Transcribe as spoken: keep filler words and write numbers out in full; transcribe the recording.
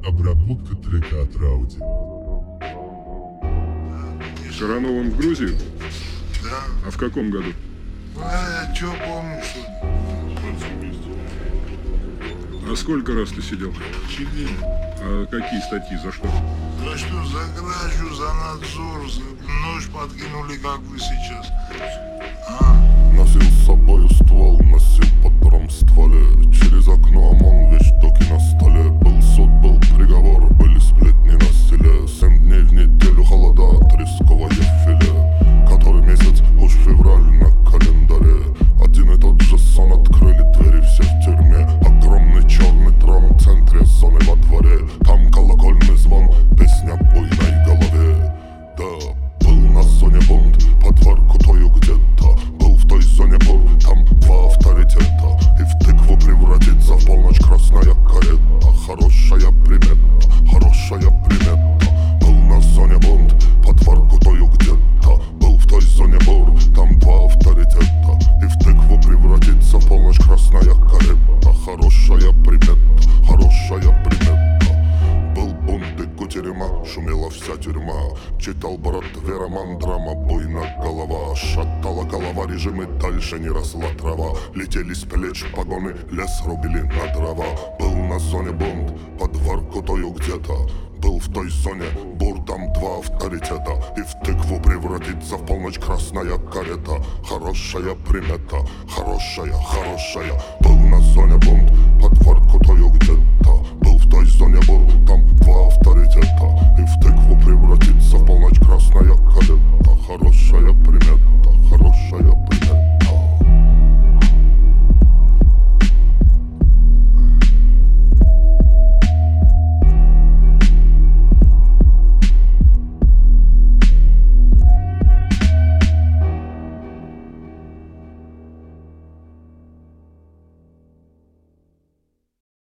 Обработка трека от Рауди. Шарановым в Грузию? Да. А в каком году? Ну, я чё помню, что А сколько раз ты сидел? четыре. А какие статьи, за что? За что? За кражу, за надзор, за нож подкинули, как вы сейчас. А? Носил с собою ствол, носил под втором стволе. Через окно ОМОН, вещдоки на столе. Был суд, был приговор, были сплетни на селе. Семь дней в неделю холода, тресковое филе. Который месяц, уж февраль на календаре. Один и тот же сон, открыли двери, все в тюрьме. Огромный черный трон в центре зоны во дворе. Там колокольный звон, песня буйной голове. Да, был на зоне бунт, под Воркутою где-то. Был в той зоне бур, там два авторитета. И в тыкву превратится в полночь красная карета. Хорошая примета, хорошая примета. Был на зоне бунт, под Воркутою где-то. Был в той зоне бур, там два авторитета. И в тыкву превратится в полночь красная карета. Хорошая примета, хорошая примета. Был бунт и кутерьма, шумела вся тюрьма. Читал брат Вероман, драма, буйна голова. Шатала голова, режим и дальше не росла трава. Летели с плеч погоны, лес рубили на дрова. Был на зоне бунт, под Воркутою где-то. Был в той зоне бур, там два авторитета. И в тыкву превратится в полночь красная карета. Хорошая примета, хорошая, хорошая. Был на зоне бунт,